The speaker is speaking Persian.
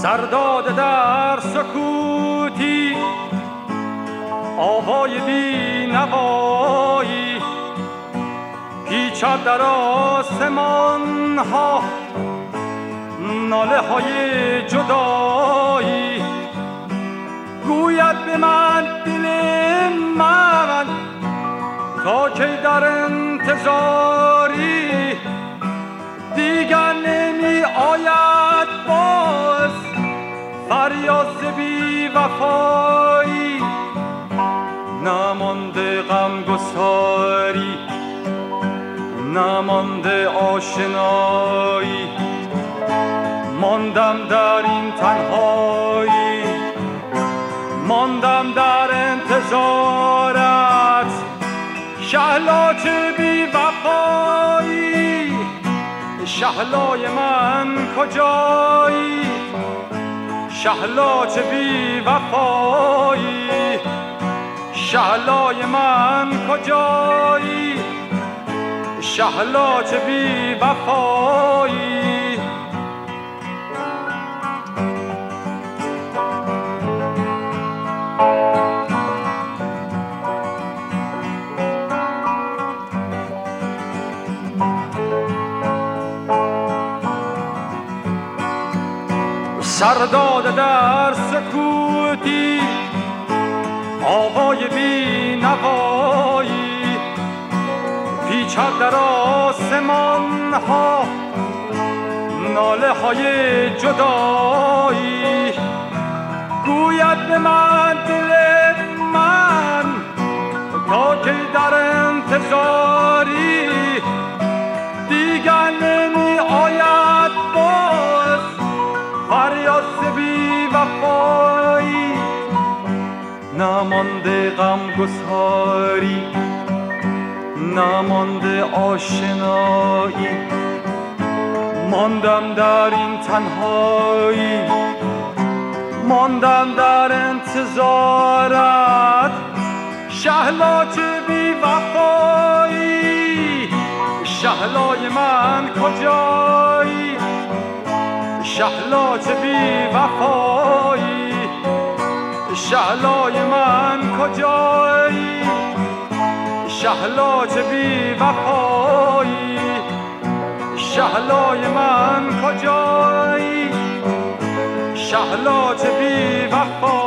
سرداد در سکوتی آوای بی نوایی پیچد در آسمان ها ناله های جدایی گوید به من دل من تا کی در انتظاری دیگر نمی آید باز فریاد بی وفایی نمانده غمگساری نمانده آشنایی ماندم در این تنهایی ماندم در انتظارت شهلا چه بی وفایی شهلای من کجایی شهلا چه بی وفایی شهلای من کجایی شهلا چه بی وفایی سرداد در سکوتی آوای بی نوایی پیچد در آسمان ها ناله های جدایی گوید به من دل من تا کی در انتظاری دیگر نمی آید باز فریاد بی وفایی نمانده غمگساری نمانده آشنایی ماندم در این تنهایی ماندم در انتظارت شهلا چه بی وفایی شهلای من کجایی شهلا چه بی وفایی شهلای من کجایی شهلا چه بی وفایی شهلای من کجایی شهلا چه بی وفایی